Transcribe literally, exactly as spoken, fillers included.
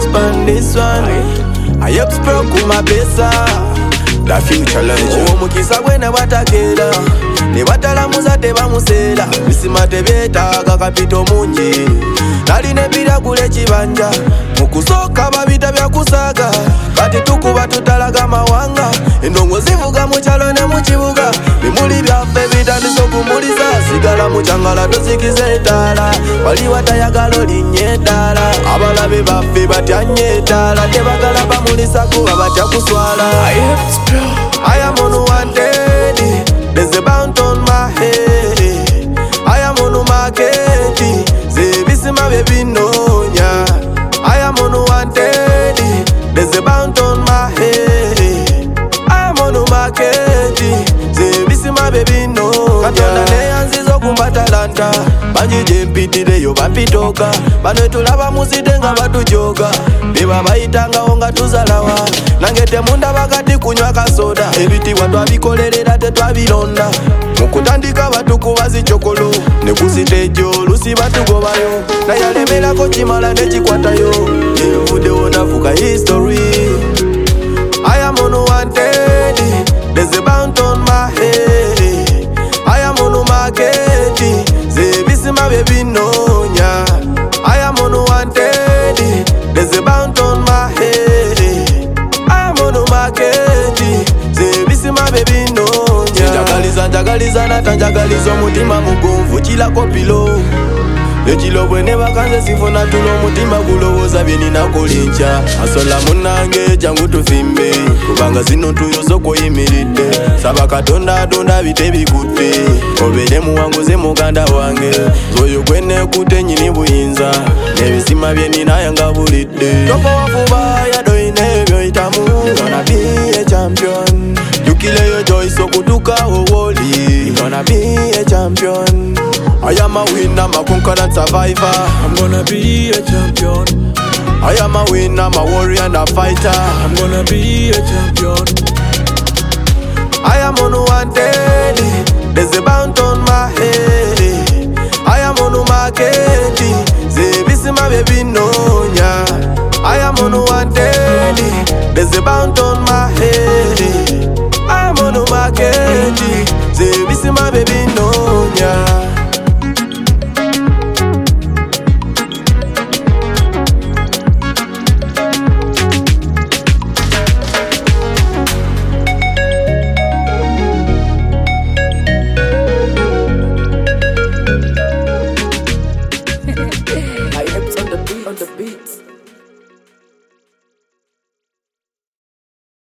spend this one. I up sproke with my pesa. The future legend. Oh, mukisa wena watakela. Ne batalamuza tebamusela. Bisima tebyetaaga kapito mungi. Nali nebira kule kibanja. Mukusoka babita byakusaga. Kati tukuba tutalaga mawanga. Endongo zivuga mu kyalo ne mu kibuga. Bimuli byaffe bitandise okumuliza. Sigala mu kyangala tosikize etaala. Wali watayagala olinnye ettaala. Abalabe baffe batyanye ettaala. Tebagala bamulisa kuba batya kuswala. I am unwanted. There's a bounty on my head. I am on market. Say this is my baby no nya. I am unwanted. There's a bounty on my head. I am on market. Say this is my baby no nya. Katonda ne yanzizo kumbatalanta. Banji jempitire yo bapitoka. Bano tulaba musite nga batujoga. Beba bayitanga onga tuzalawa. Nangete munda bakati kunywa kasoda. Ebitibwa twabikolerera tetwabironda. Mukutandika batukuba zichokolo. Nekusitejo lusi batugobayo. Nayalemerako kimala nekikwatayo. Envudde wonavuga history. I am unwanted. There's a bounty on my head. I am on market. Say this is my baby no nya. I am unwanted. There's a bounty on my head. I am on market. Say this is my baby no nya. Njagaliza njagaliza natanjagaliza omutima mugonvu kilako pilo. Nekilo bwene bakanze sifuna tulo omutima gulowoza bye ninakolincha. Asola munange jangu tufimbe. Kubanga zino tuyozo koyimiridde. Saba Katonda atonda bite bikutte. Obere muwanguze muganda wange. Zoyo gwene kute nyini buyinza. Nebisima bye ninayanga bulidde. Topo wafuba yadoine byoyitamu. Gonna be a champion. Yukile yo joy so kutuka owoli. Gonna be a champion. I am a winner, I'm a conqueror survivor. I'm gonna be a champion. I am a winner, I'm a warrior and a fighter. I'm gonna be a champion. I am unwanted. There's a bounty on my head. I am on market. Say this is my baby no nya. I am unwanted. There's a bounty on my head. I am on market. Say this is my baby no nya. I hips on the beat, on the beat.